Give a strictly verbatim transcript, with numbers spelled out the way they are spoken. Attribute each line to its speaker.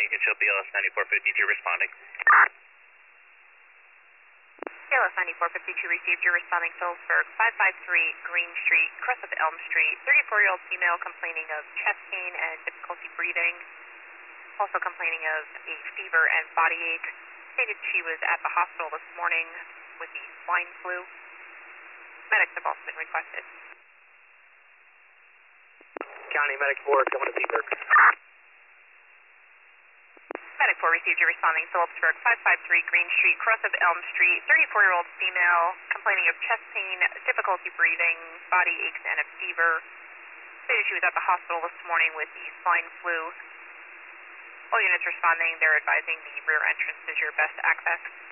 Speaker 1: can show B L S ninety-four fifty-two responding.
Speaker 2: B L S ninety-four fifty-two received. You're responding Phillipsburg, five five three Green Street, crest of Elm Street. thirty-four-year-old female complaining of chest pain and difficulty breathing. Also complaining of a fever and body ache. Stated she was at the hospital this morning with the swine flu. Medics have also been requested.
Speaker 1: County Medic four, coming to Seaburg.
Speaker 2: Medic four received. You're responding Phillipsburg, five five three Green Street, crest of Elm Street. thirty-four-year-old female complaining of chest pain, difficulty breathing, body aches, and a fever. Stated she was at the hospital this morning with the swine flu. All units responding, they're advising the rear entrance is your best access.